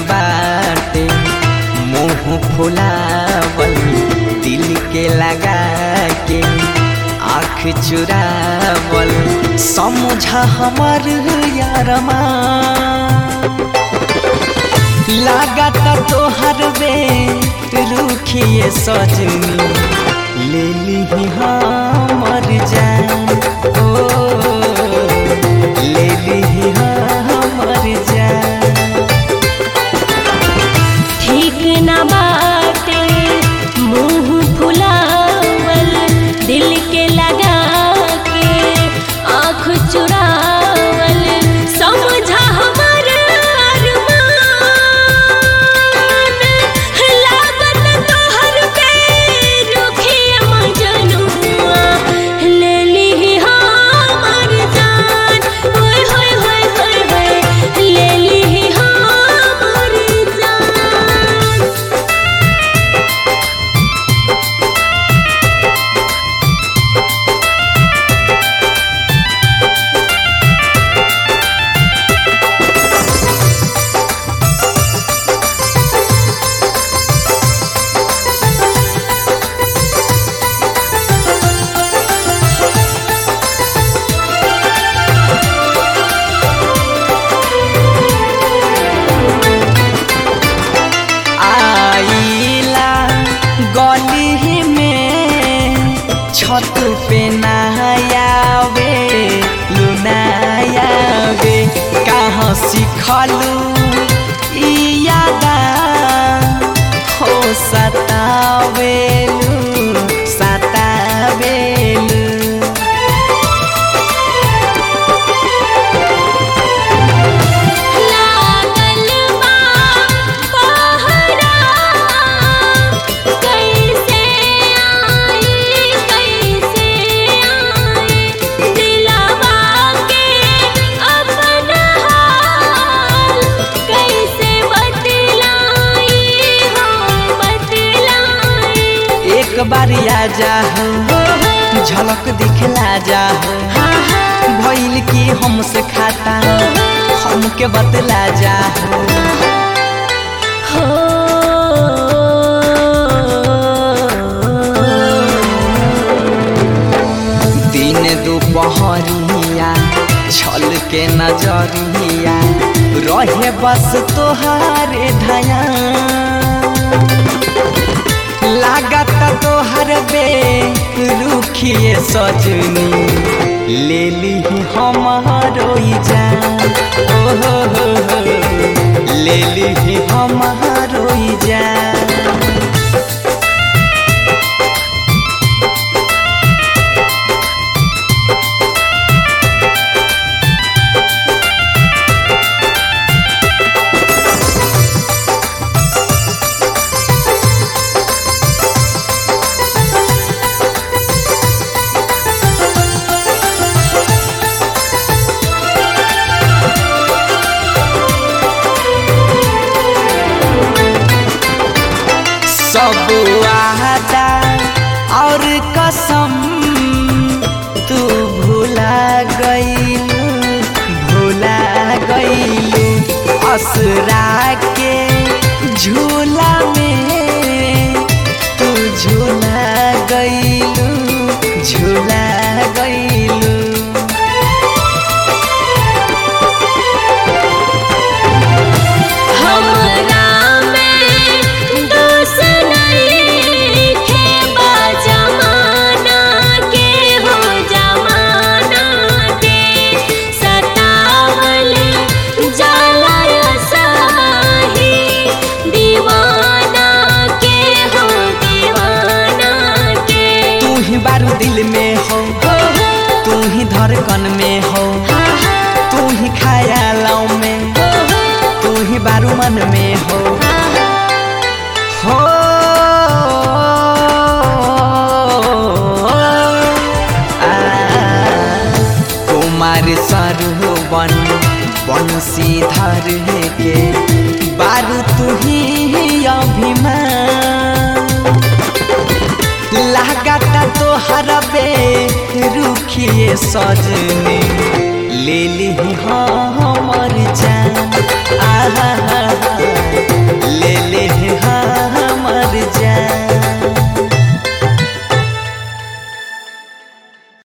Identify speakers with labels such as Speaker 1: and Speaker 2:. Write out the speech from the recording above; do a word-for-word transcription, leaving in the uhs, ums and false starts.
Speaker 1: बाटे मुँह फुलावल दिल के लगा के आँख चुरावल समझा हमर यारमा लागत तोहर बे रुखिए सजनी ले ली हमर जान ओ ले ली हमर जान।
Speaker 2: ठीक न बाटे मुँह फुलावल दिल के लगा के आँख चुरावल समझा हमर अरमान लागत तोहर पे रुखिए मजनुआ ले ली हमर जान होय होय होय होय होय ले ली हमर जान।
Speaker 1: गली में छत पे नहायावे लुनायावे कहाँ सिखलू ई यादा हो सतावेलू सतावेलू एक बार आ जाओ झलक दिखला जाओ भइल की हमसे खाता हमके बतला जाओ
Speaker 2: हो
Speaker 1: दिन दोपहरिया छल के नजरिया रहे बस तोहारे ध्यान लागत तोहर बे रुखिए सजनी ले ली हमारो जान ओ हो हो हो ले ली हमारो जान। सब वादा और कसम तू भुला गईलू भुला गईलू असरा के झूला में तू झूला गईलू झूला गईलू बारू दिल में हो तू ही धड़कन में हो तू ही ख्यालों में तू ही बारू मन में हो हो कुमार सरवन बंसी धर के बारू तू ही अभिमान लागता तोहर बे रुखिए सजनी ले ली हाँ